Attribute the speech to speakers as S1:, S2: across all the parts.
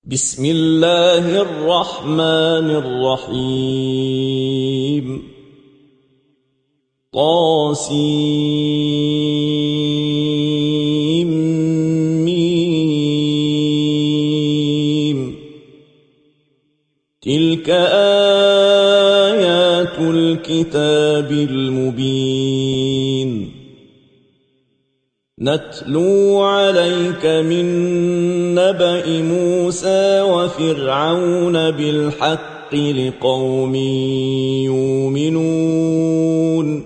S1: بسم الله الرحمن الرحيم طاسيم تلك آيات الكتاب المبين نتلو عليك من نبأ موسى وفرعون بالحق لقوم يؤمنون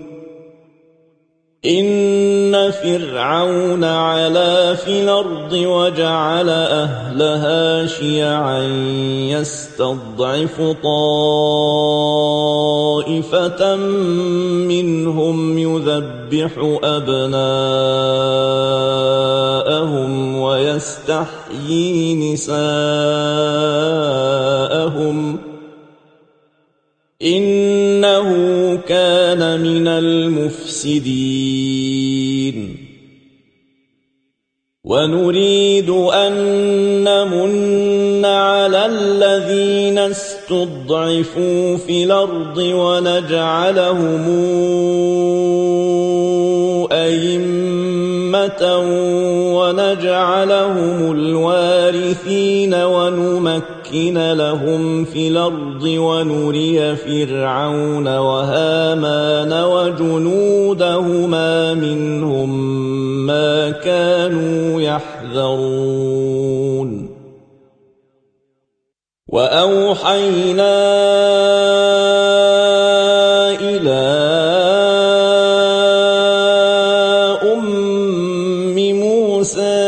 S1: إن فرعون علا في الأرض وجعل أهلها شيعا يستضعف طائفة منهم يذبح أبناءهم ويستحيي نساءهم إنه كان من المفسدين ونريد أن نمن على الذين استضعفوا في الأرض ونجعلهم أئمة ونجعلهم الوارثين ونمكن لهم في الأرض ونري فرعون وهامان وجنودهما منهم ما كانوا يحذرون وأوحينا إلى أم موسى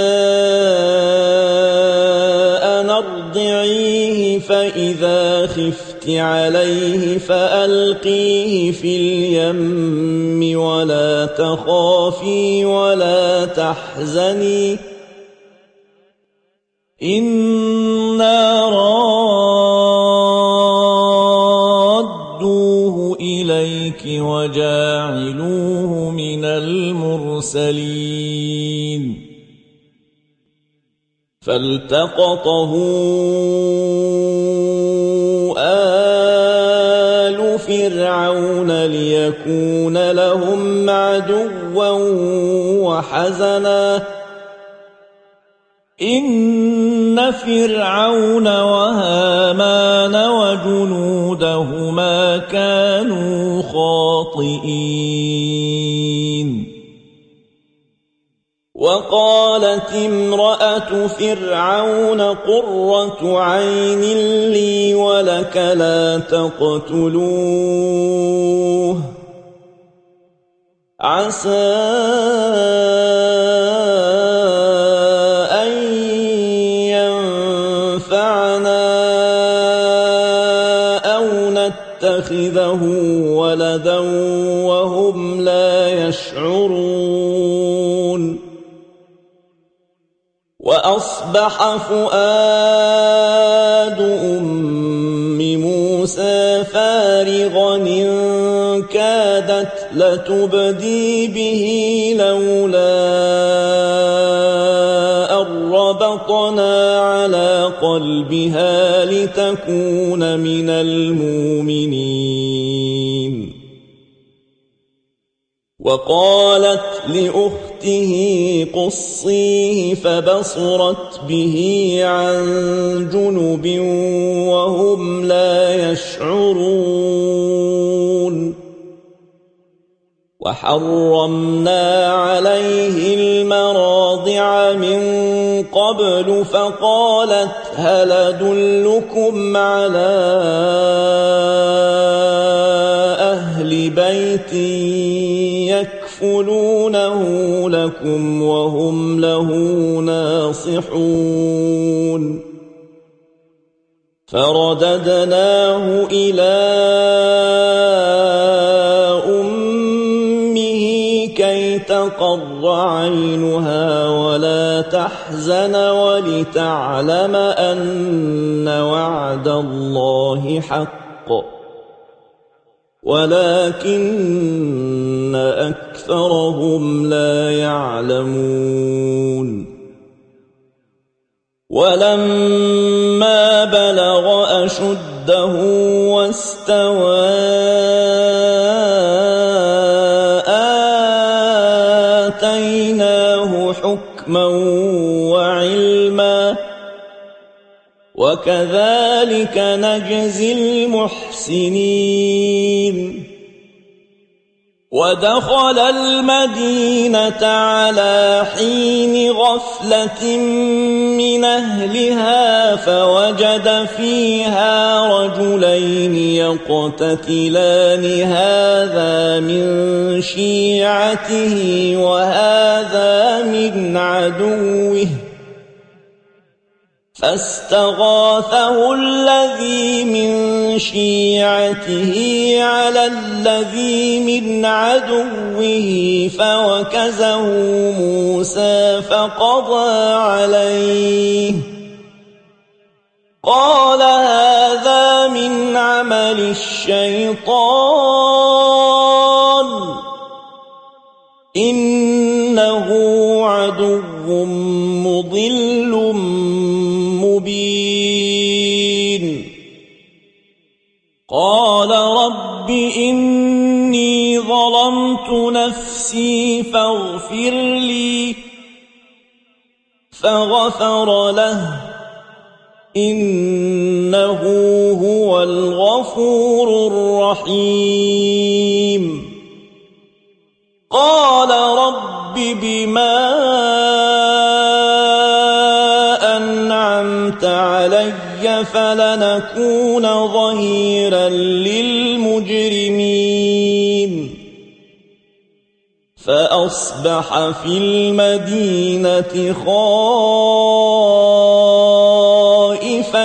S1: أن أرضعيه فإذا خفت عليه فألقيه في اليم ولا تخافي ولا تحزني إنا رادوه إليك وجاعلوه من المرسلين فالتقطه آل فرعون ليكون لهم عدوا وحزنا إن فرعون وهامان وجنودهما كانوا خاطئين وقالت امرأة فرعون قرة عين لي ولك لا تقتلوه عسى أن ينفعنا أو نتخذه ولدا وهم لا يشعرون وأصبح فؤاد أم موسى فارغا إن كادت لتبدي به لولا أن ربطنا على قلبها لتكون من المؤمنين وقالت لأخته قصيه فبصرت به عن جنب وهم لا يشعرون وحرمنا عليه المراضع من قبل فقالت هل أدلكم على أهل بيت يكفلونه لكم وهم له ناصحون فرددناه إلى أمه كي تقر عينها ولا تحزن ولتعلم أن وعد الله حق ولكن أكثرهم لا يعلمون ولما بلغ أشده واستوى آتيناه حكما وعلما وكذلك نجزي المحسنين ودخل المدينة على حين غفلة من أهلها فوجد فيها رجلين يقتتلان هذا من شيعته وهذا من عدوه فاستغاثه الذي من شيعته على الذي من عدوه فوكزه موسى فقضى عليه قال هذا من عمل الشيطان إنه عدو مضل مبين قال رب إني ظلمت نفسي فاغفر لي فغفر له إنه هو الغفور الرحيم قال رب بما أنعمت علي فلنكون ظهيرا للمجرمين فأصبح في المدينة خائفا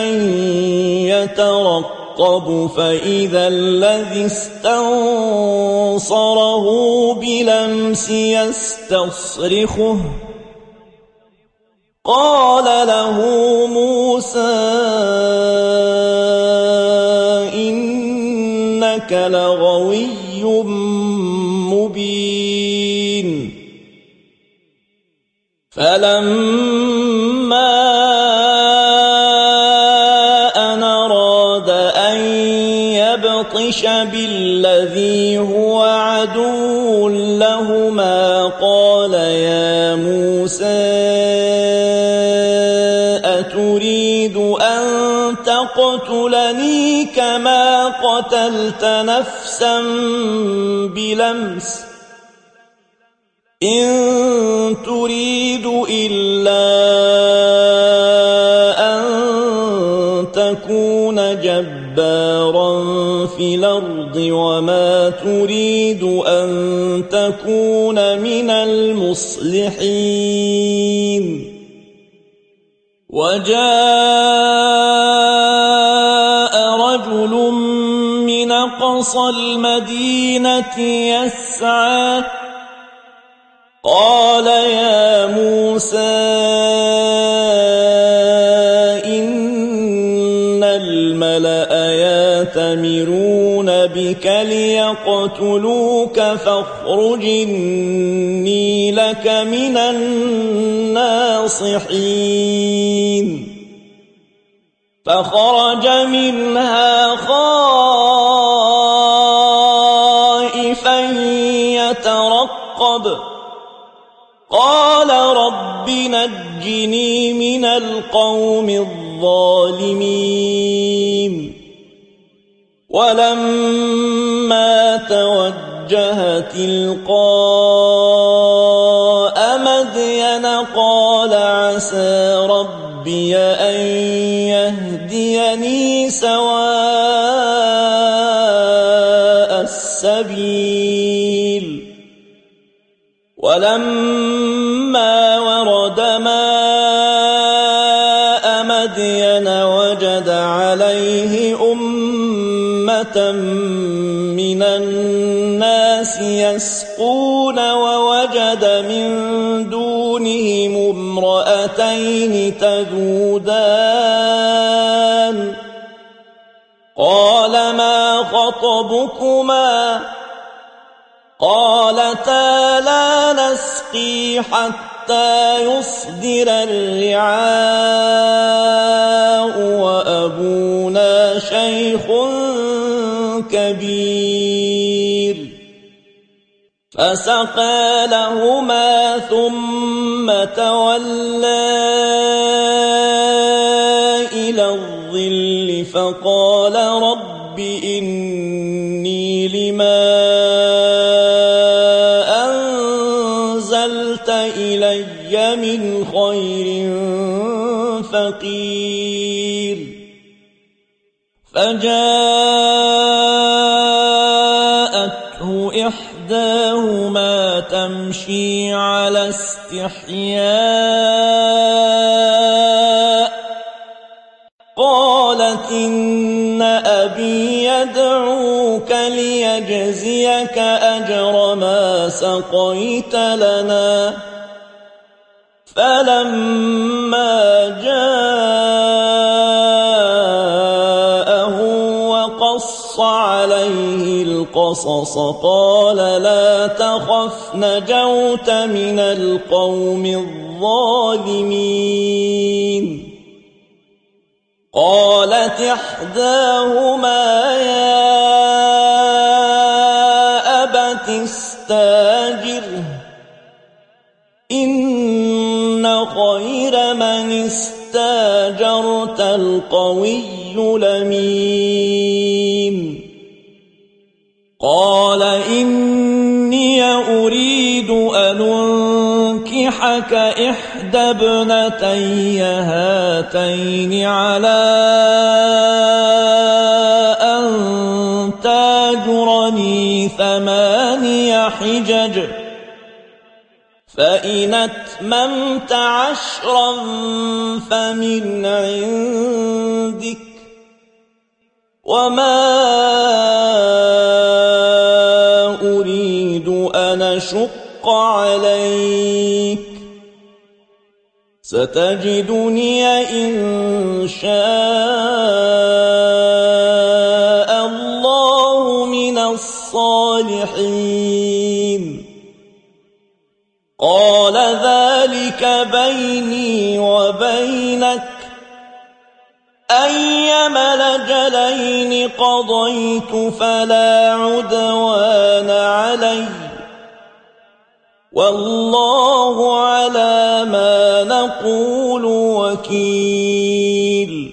S1: يترقب فإذا الذي استنصره بلمس يستصرخه قال له موسى إنك لغوي مبين فلما أن أراد أن يبطش بالذي هو عدو لهما قال يا موسى أتريد أن تقتلني كما قتلت نفسا بلمس إن تريد إلا أن تكون جبارا في الأرض وما تريد أن تكون من المصلحين وجاء رجل من أقصى المدينة يسعى قال يا موسى إن الملأ يأتمرون بك ليقتلوك فاخرج إني لك من الناصحين فخرج منها خائفا يترقب قال رب نجني من القوم الظالمين ولما توجه تلقاء مدين قال عسى ربي أن يهديني سواء السبيل ولما ورد ماء مدين وجد عليه أمة من الناس يسقون ووجد من دونهم امرأتين تذودان قال ما خطبكما قالتا لا نسقي حتى حتى يصدر الرعاء وأبونا شيخ كبير. فسقى لهما ثم تولى إلى الظل فقال رب إني لما أنزلت إلي من خير فقير. فجاءته إحداهما تمشي على استحياء قالت إن أبي يدعوك ليجزيك أجر ما سقيت لنا. فلما جاءه وقص عليه القصص قال لا تخف نجوت من القوم الظالمين. قالت إحداهما يا أبت استاجره إن خير من استاجرت القوي الأمين. قال إني أريد أن أنكحك إحدى ابنتي هاتين على أن تاجرني 8 حجج فإن أتممت 10 فمن عندك وما أريد أن أشق عليك ستجدني إن شاء الله من الصالحين. قال ذلك بيني وبينك أيما الأجلين قضيت فلا عدوان علي والله على ما نقول وكيل.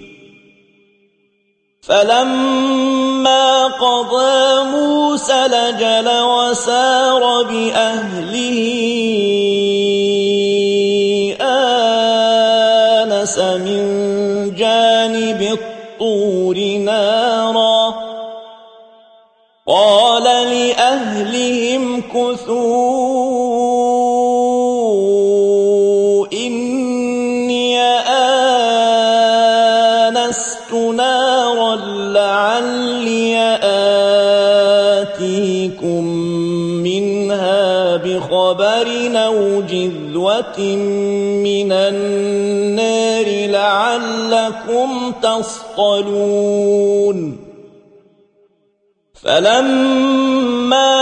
S1: فلما قضى موسى الأجل وسار بأهله آنس من جانب الطور نارا قال لأهلهم كثوا إني آنست نارا لعلي آتيكم منها بخبر أو جذوة من النار لعلكم تصطلون. فلما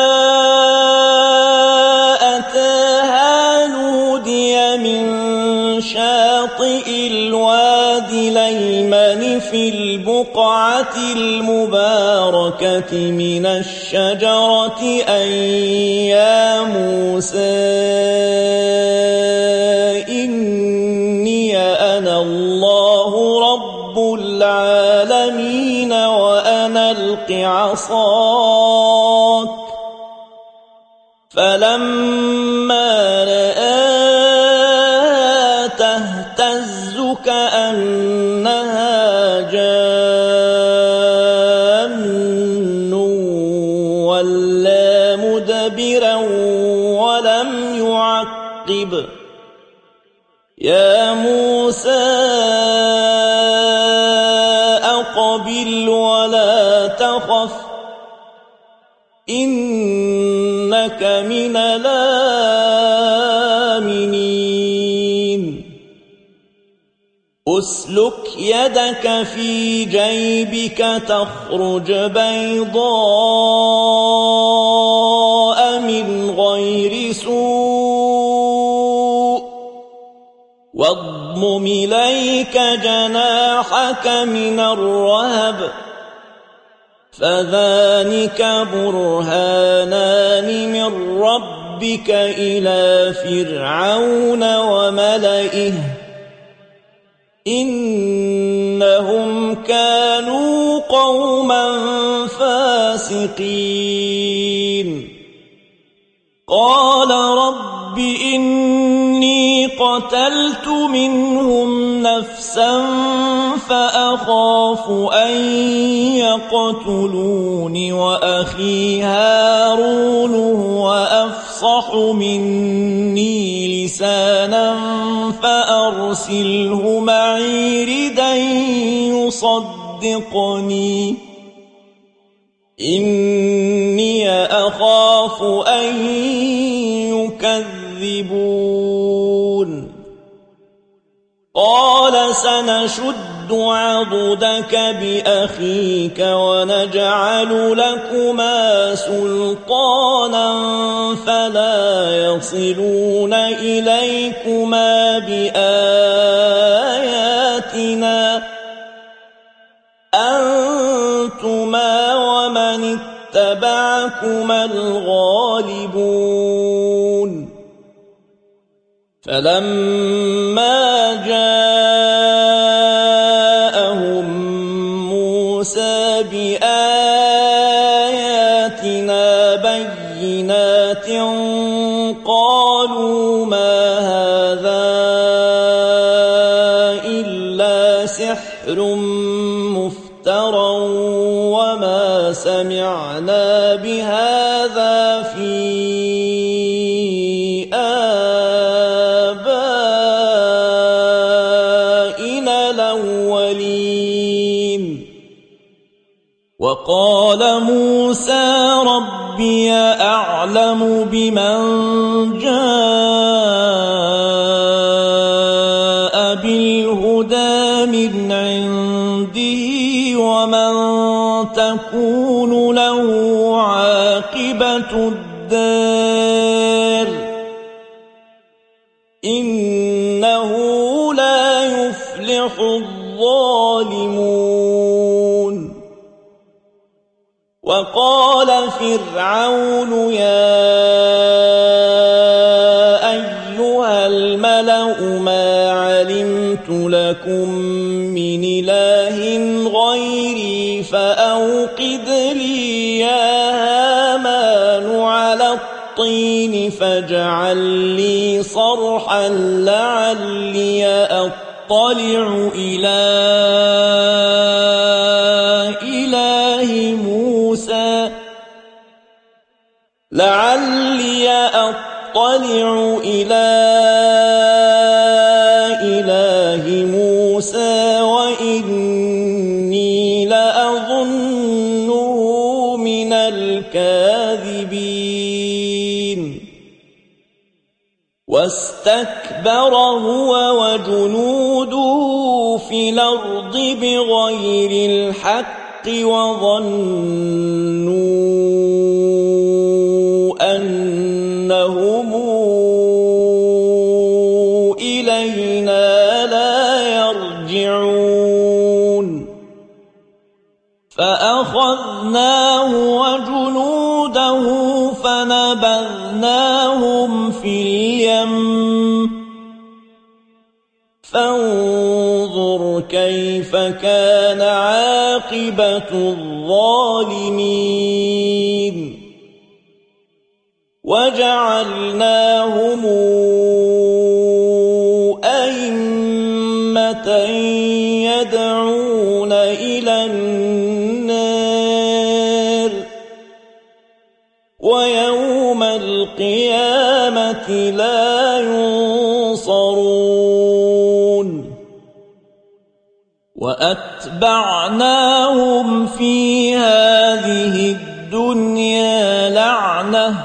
S1: أتاها نودي من شاطئ الوادي الأيمن في البقعة المباركة من الشجرة أن يا موسى إني أنا الله رب العالمين وأنا ألق عصاك. فلما رآها تهتز كأنها جان ولا مدبرا ولم يعقب. يا موسى أقبل ولا تخف إنك من الآمنين. أسلك يدك في جيبك تخرج بيضاء من غير سوء واضمم إليك جناحك من الرهب فذلك برهانان من ربك إلى فرعون وملئه إنهم كانوا قوما فاسقين قال رب إني قتلت منهم نفسا فأخاف أن يقتلون وأخي هارون هو أفصح مني لسانا فأرسله معي ردا يصدقني إني أخاف أن يكذبون قال سنشد عضدك بأخيك ونجعل لكما سلطانا فلا يصلون إليكما بآياتنا أنتما ومن اتبعكما الغالبون فلما جاءهم موسى بآياتنا بينات قالوا ما هذا إلا سحر مفترى وما سمعنا بهذا في آبائنا الأولين وقال موسى ربي أعلم بمن جاء بالهدى من عنده ومن تكون له عاقبة الدار إنه لا يفلح الظالمون وقال فرعون يا أيها الملأ ما علمت لكم من إله غيري فأوقد لي يا هامان على الطين فاجعل لي صرحا لعلي أطلع إلى إله موسى وإني لأظنه من الكاذبين واستكبر هو وجنوده في الأرض بغير الحق وظنوا أنهم إلينا لا يرجعون فأخذناه وجنوده فنبذناهم في اليم فانظر كيف كان عاقبة الظالمين وجعلناهم أئمة يدعون إلى النار ويوم القيامة لا ينصرون وأتبعناهم في هذه الدنيا لعنة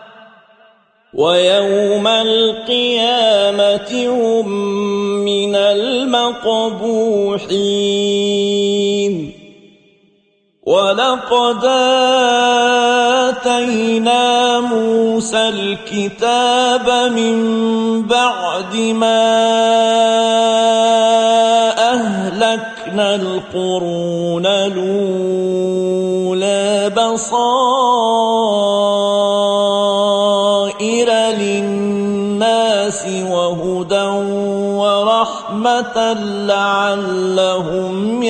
S1: ويوم القيامة هم من المقبوحين ولقد آتينا موسى الكتاب من بعد ما أهلكنا القرون الأولى بصائر للناس وهدى ورحمة لعلهم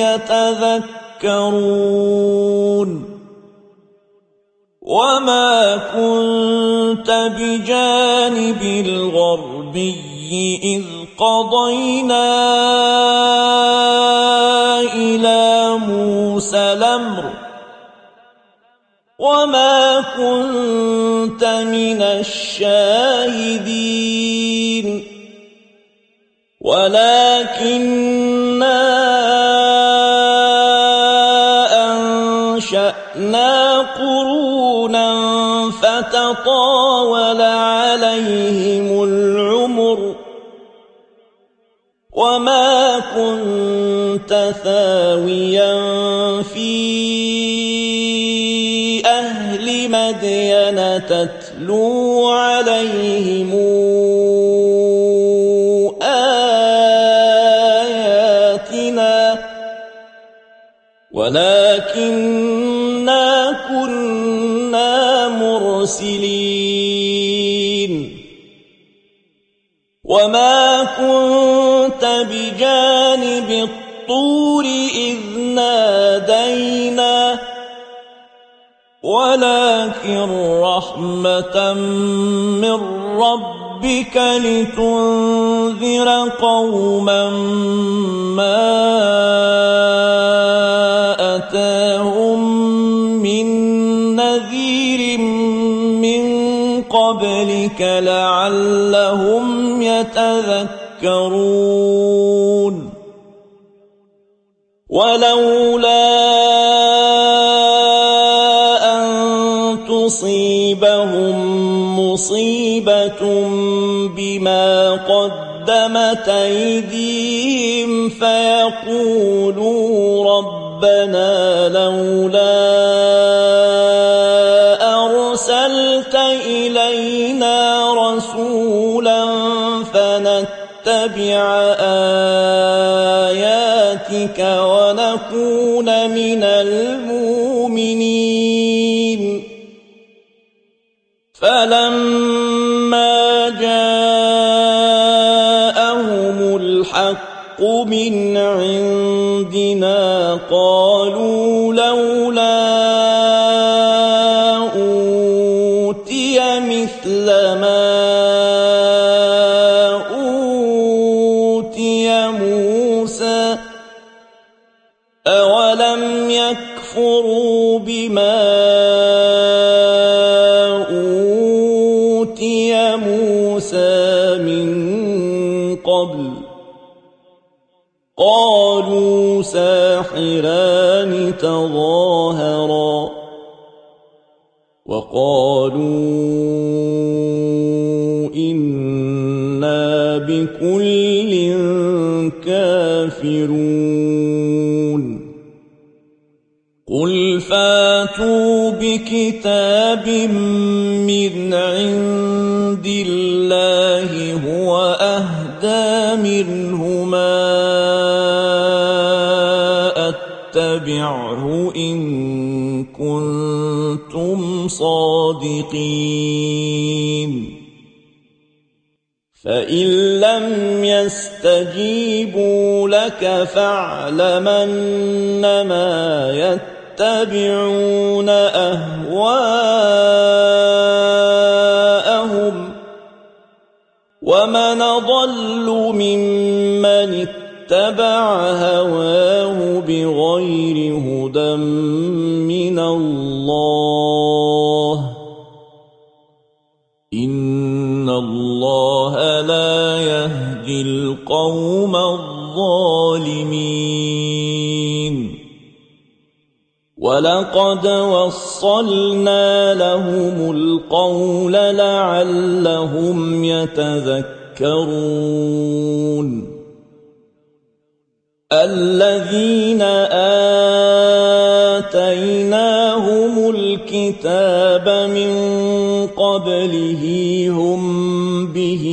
S1: يتذكرون وما كنت بجانب الغربي إذ قضينا إلى موسى الأمر وما كنت من الشاهدين ولكننا أنشأنا قرونا فتطاول عليهم العمر وما كنت ثاويا في أهل مدين تتلو عليهم آياتنا ولكننا كنا مرسلين وما كنت بجانب الطور إذ نادينا ولكن رحمة من ربك لتنذر قوما ما أتاهم من نذير من قبلك لعلهم يتذكرون ولولا أن تصيبهم مصيبة بما قدمت أيديهم فيقولوا ربنا لولا أرسلت إلينا رسولا فنتبع آياتك ونكون من المؤمنين فلما جاءهم الحق من عندنا قالوا لولا أوتي مثل ما أوتي موسى أولم يكفروا بما أوتي موسى من قبل قالوا ساحران تظاهرا وقالوا إنا بكل كافرون قل فاتوا بكتاب من عند الله هو أهدى منهما أتبعه إن كنتم صادقين فإن لم يستجيبوا لك فاعلم أنما يتبعون أهواءهم ومن أضل ممن اتبع هواه بغير هدى من الله إن الله لا يهدي القوم الظالمين ولقد وصلنا لهم القول لعلهم يتذكرون الذين آتيناهم الكتاب من قبله هم به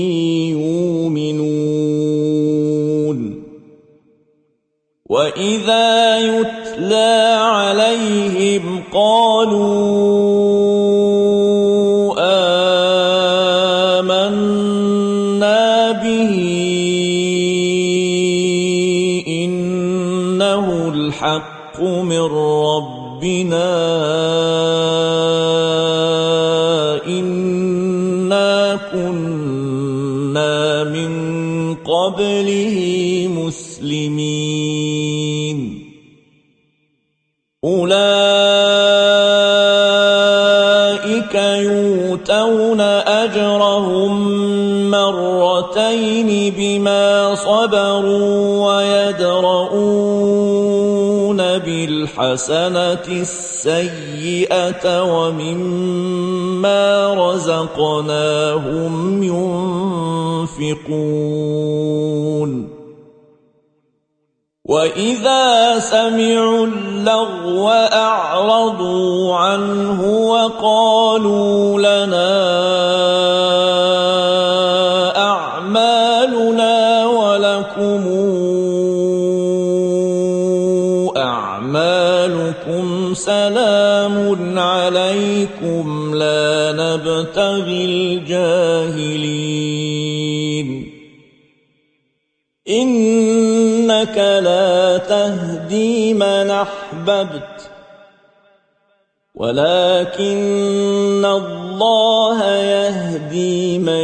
S1: يؤمنون وإذا يتلى عليهم قالوا آمنا به إنه الحق من ربنا إنا كنا من قبله مسلمين أولئك يؤتون أجرهم مرتين بما صبروا ويدرؤون بالحسنة السيئة ومما رزقناهم ينفقون وإذا سمعوا اللغو أعرضوا عنه وقالوا لنا أعمالنا ولكم أعمالكم سلام عليكم لا نبتغي الجاهلين إنك لا تهدي من أحببت ولكن الله يهدي من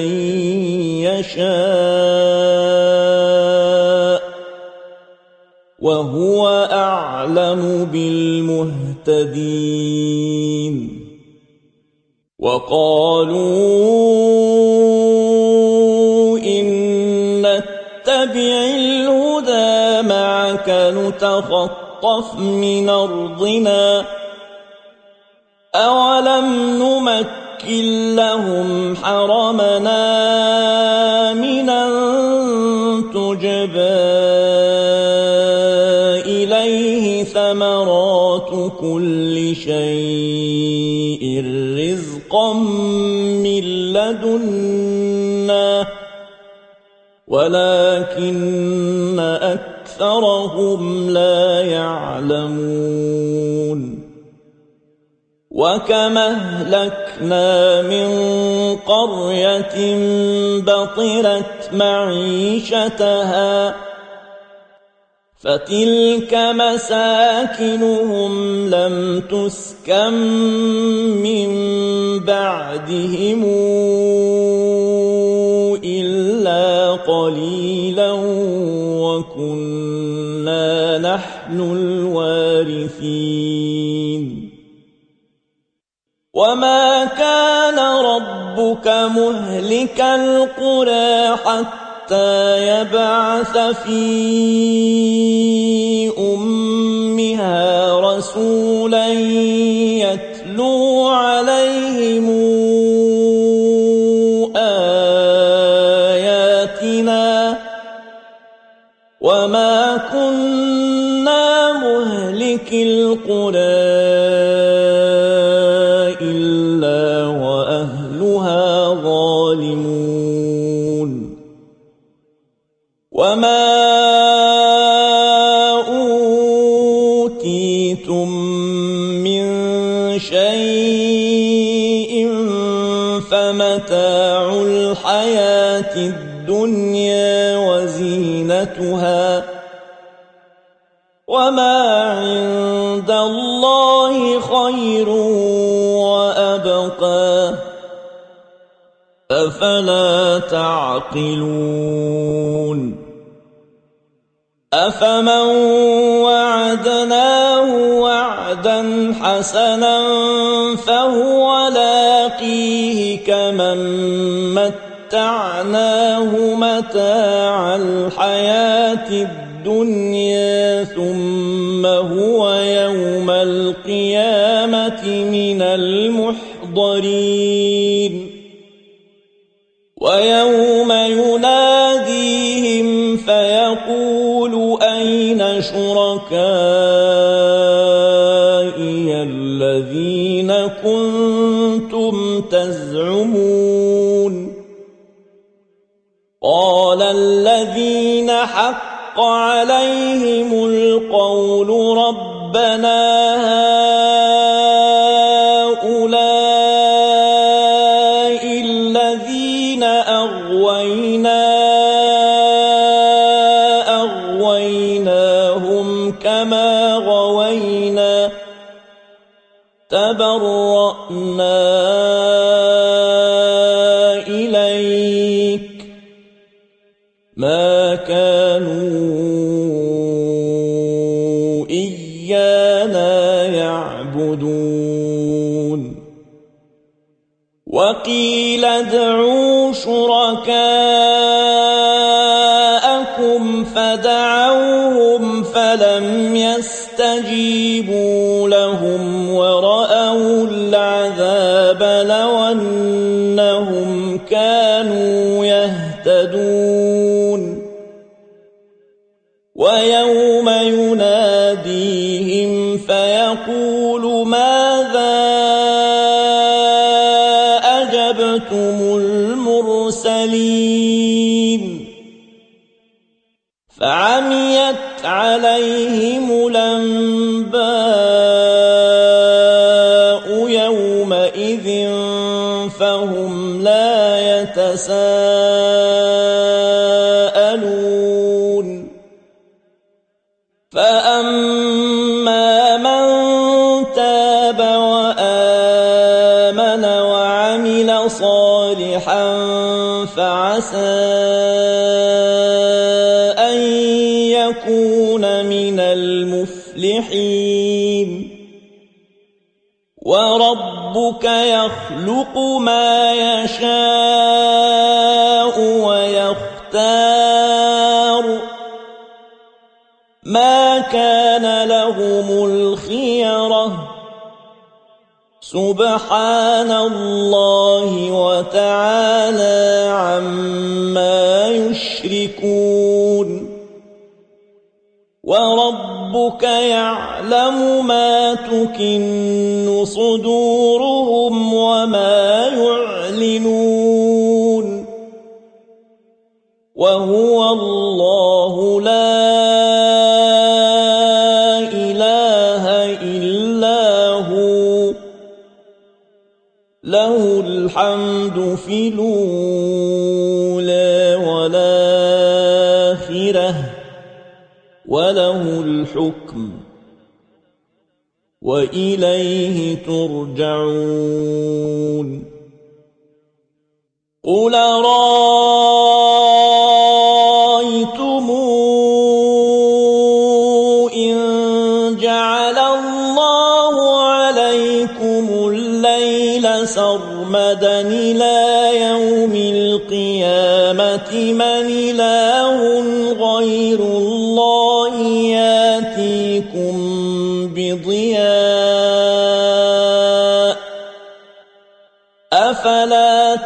S1: يشاء وهو أعلم بالمهتدين وقالوا إن نتبع الهدى معك نتخطف من أرضنا أولم نمكن لهم حرمنا آمنا تجبى إليه ثمرات كل شيء رزقا من لدنا ولكن أكثرهم لا يعلمون وكم أهلكنا من قرية بطرت معيشتها فتلك مساكنهم لم تسكن من بعدهم إلا قليلا وكنا نحن الوارثين وما كان ربك مهلك القرى حتى يبعث في أمها رسولا يتلو عليهم آياتنا وما كنا مهلك القرى إلا وأهلها ظالمون وما أوتيتم من شيء فمتاع الحياة الدنيا وزينتها وما عند الله خير وأبقى أفلا تعقلون أفمن وعدناه وعدا حسنا فهو لاقيه كمن متعناه متاع الحياة الدنيا ثم هو يوم القيامة من المحضرين ويوم يناديهم فيقول أين شركائي الذين كنتم تزعمون قال الذين حق عليهم القول ربنا هؤلاء الذين أغويناهم كما غوينا تبرأنا إليك ما كانوا إيانا يعبدون وقيل ادعوا شركاءكم فدعوهم فلم يستجيبوا لهم ورأوا العذاب لو أنهم كانوا يهتدون ويوم يناديهم فيقول ماذا أجبتم المرسلين فعميت عليهم الأنباء يومئذ فهم لا يتساءلون فأما من تاب وآمن وعمل صالحا فعسى أن يكون من المفلحين وربك يخلق ما يشاء ويختار ما كان لهم الخيرة سبحان الله وتعالى عما يشركون وربك يعلم ما تكن صدورهم وما يعلنون وهو الله لا إله إلا هو له الحمد في الأولى والآخرة وله الحكم وإليه ترجعون قل رأيتم إن جعل الله عليكم الليل سرمدا إلى يوم القيامة من إله غير الله ياتيكم بضياء أفلا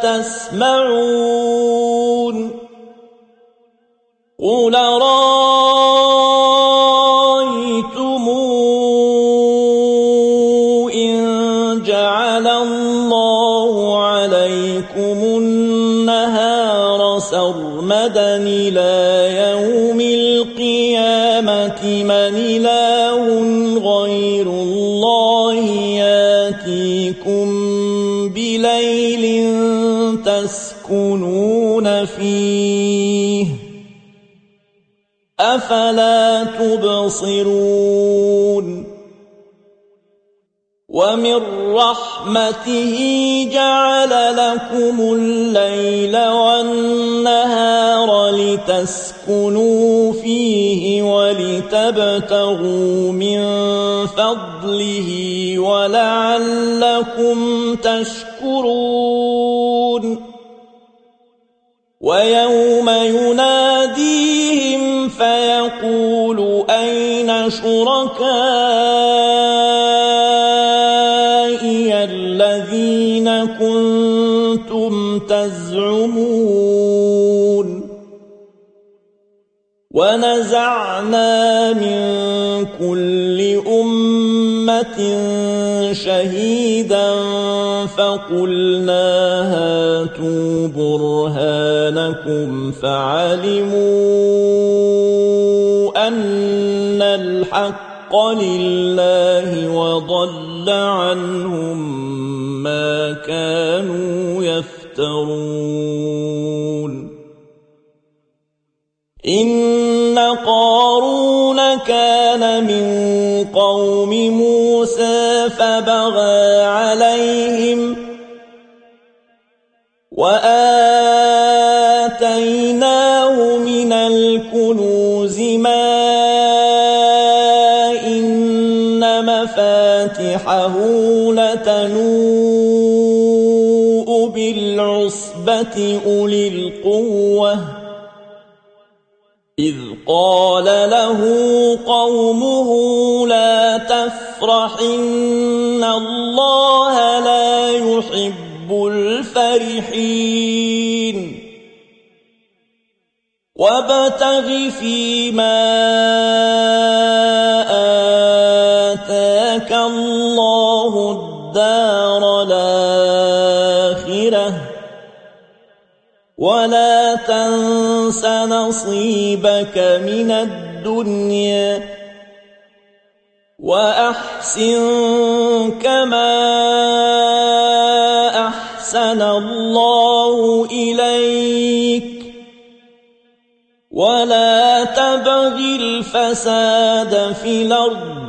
S1: تسمعون قل رأيتم إن جعل الله عليكم النهار سرمدا إلى يوم القيامة من إله غير الله ياتيكم بليل تسكنون فيه أفلا تبصرون ومن رحمته جعل لكم الليل والنهار لتسكنوا فيه ولتبتغوا من فضله ولعلكم تشكرون ويوم يناديهم فيقول أين شركائي الذين كنتم تزعمون ونزعنا من كل أمة أمة شهيدا فقلنا هاتوا برهانكم فعلموا أن الحق لله وضل عنهم ما كانوا يفترون إن قارون كان من قوم موسى فبغى عليهم وآتيناه من الكنوز ما إن مفاتحه لتنوء بالعصبة أولي القوة إذ قال له قومه لا تفرح إن الله لا يحب الفرحين وابتغ فيما آتاك الله الدار الآخرة ولا تنس نصيبك من الدنيا وأحسن كما أحسن الله إليك ولا تبغ الفساد في الأرض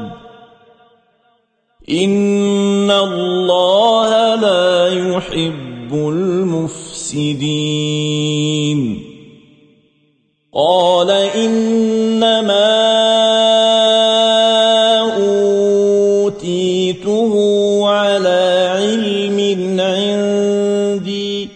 S1: إن الله لا يحب المفسدين قال إنما أوتيته على علم عندي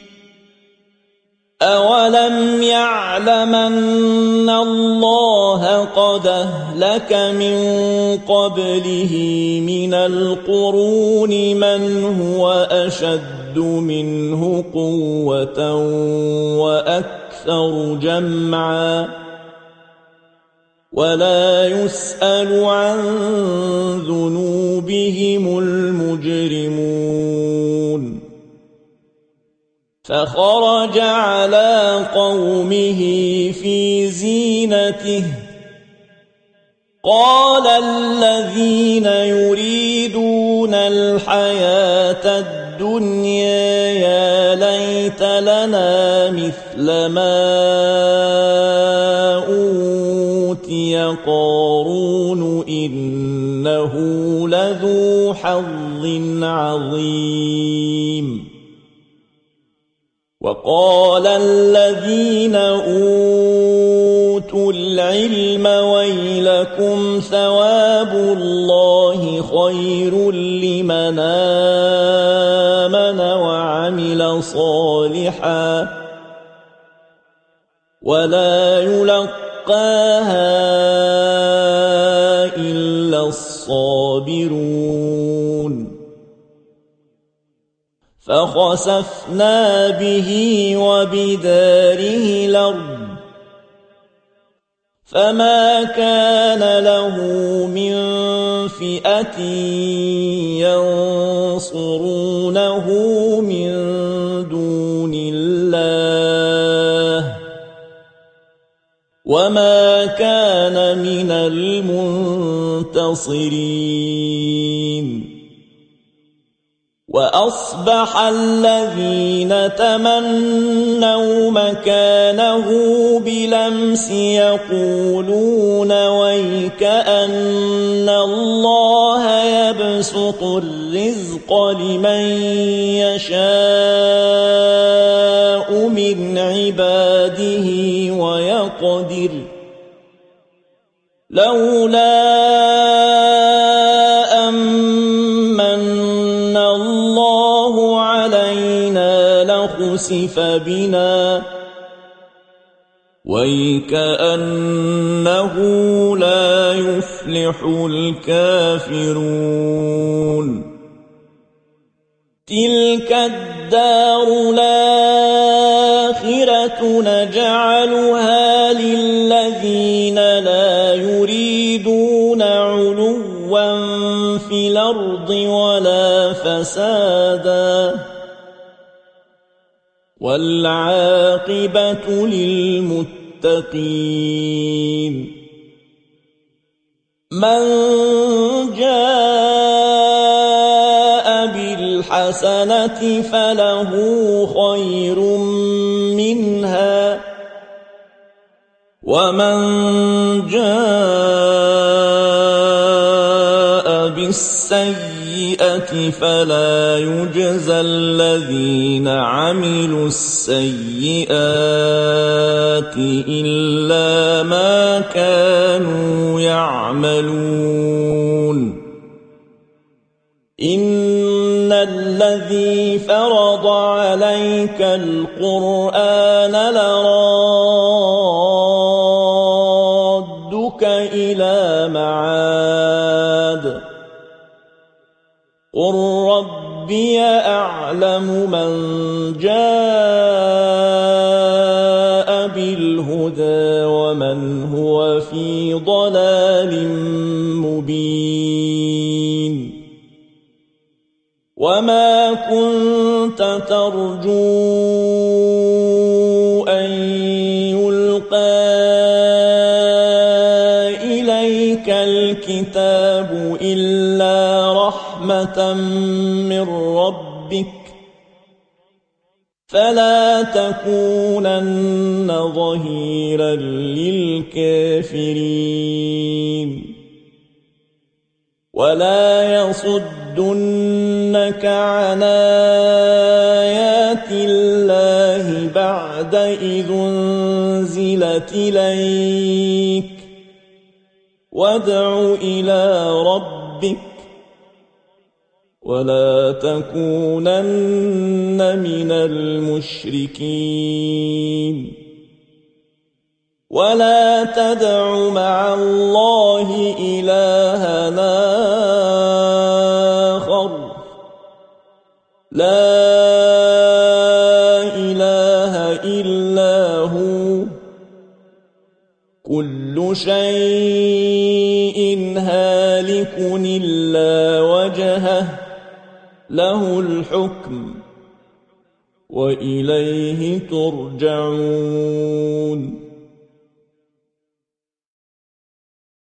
S1: أولم يعلم أن الله قد أهلك من قبله من القرون من هو أشد منه قوة وأكثر جمعا ولا يسأل عن ذنوبهم المجرمون فخرج على قومه في زينته قال الذين يريدون الحياة الدنيا يا ليت لنا مثل ما أوتي قارون إنه لذو حظ عظيم وقال الذين أوتوا العلم ويلكم ثواب الله خير لمن آمن وعمل صالحا ولا يلقاها إلا الصابرون فخسفنا به وبداره الأرض فما كان له من فئة ينصرونه من دون الله وما كان من المنتصرين وأصبح الذين تمنوا مكانه بلمس يقولون ويكأن الله يبسط الرزق لمن يشاء من عباده ويقدر لولا أمن الله علينا لخسف بنا ويكأنه لا يفلح الكافرون تلك الدار الآخرة نجعلها للذين لا يريدون علوا في الأرض ولا فسادا والعاقبة للمتقين من جاء بالحسنة فله خير منها ومن جاء بالسيئة فلا يجزى الذين عملوا السيئات إلا ما كانوا يعملون إن الذي فرض عليك القرآن لرادك إلى معاد قل ربي أعلم من جاء بالهدى ومن هو في ضلال مبين وما كنت ترجو أن يلقى إليك الكتاب إلا رحمة من ربك فلا تكونن ظهيرا للكافرين ولا يصدنك عن آيات الله بعد إذ أنزلت إليك وادع إلى ربك ولا تكونن من المشركين ولا تدع مع الله إلها آخر لا إله إلا هو كل شيء هالك إلا وجهه له الحكم وإليه ترجعون